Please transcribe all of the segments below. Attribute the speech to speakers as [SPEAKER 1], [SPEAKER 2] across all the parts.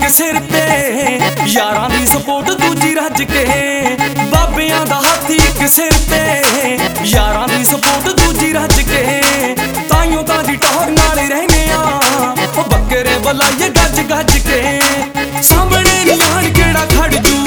[SPEAKER 1] सिर ते यारां the support दूजी रज के बाबियां दा हत्थ इक सिर ते यारां दी सपोर्ट दूजी रज के ताइयों तां दी टौर नाल रहने आ बकरे बलाइए गज गज के सामने नी आण केड़ा खड़ जू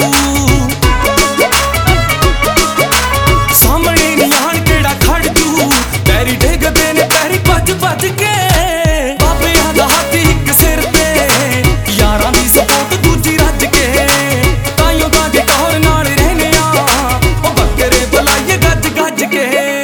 [SPEAKER 1] सामने नी आण केड़ा खड़ जू पैरी डिगदे ने पैरी भज भज के बाबियां दा हत्थ इक सिर ते यारां दी सपोर्ट दूजी रज के ताइयों तां दी टौर नाल रहने आ बकरे बलाइए गज गज के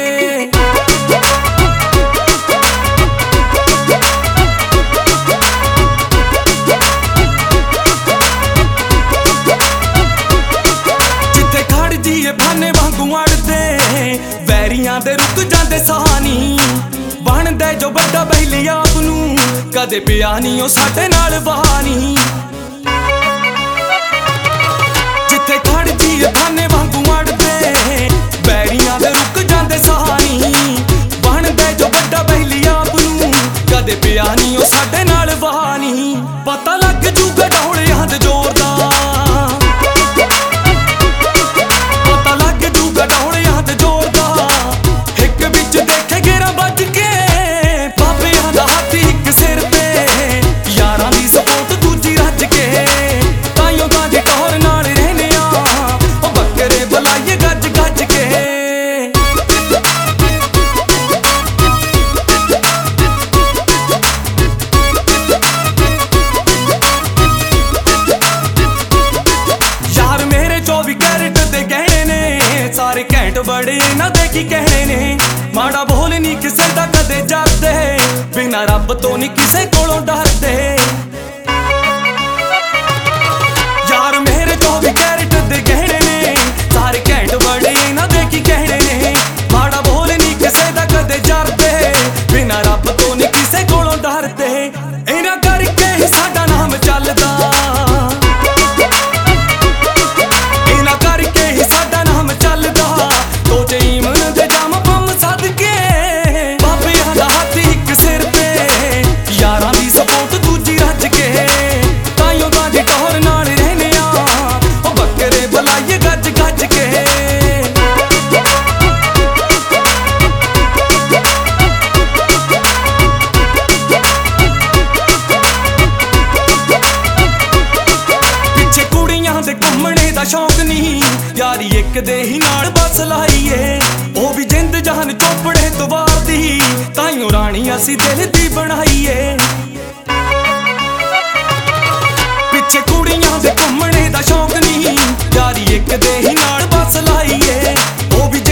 [SPEAKER 1] भाने वांगू अड़दे वैरियां दे रुक जांदे सहानी बनदे जो बड़ा बहली आप नू कदे पिया नी ओ साडे नाल बहानी जिथे खड़ जीए भाने वांगू अड़दे वैरियां दे रुक जांदे सहानी बनदे जो बड़ा बहली आप नू कदे पिया नी ओ साडे नाल बहानी पता लग जूगा डोलियां दे जोर दा सारे घैंट बड़े ना देखी कहने ने माड़ा बोल नी किसे दा कदे जाते बिना रब तो नी किसे कोलों डरदे यार मेरे 24 कैरेट दे गहने ने सारे घैंट बड़े ना देखी कहने ने माड़ा बोल नी किसे दा कदे जाते बिना रब तो नी किसे कोलों डरदे इना करके ही साडा नाम चलदा शौक नहीं यारी एक दे ही नाल बस लाईए ओ भी जिंद जहान चोपड़े तो वार दी ताइयों रानी असी दिल दी बनाईए पिछे कुड़ियां दे घुमने दा शौक नहीं यारी एक दे ही नाल बस लाईए ओ भी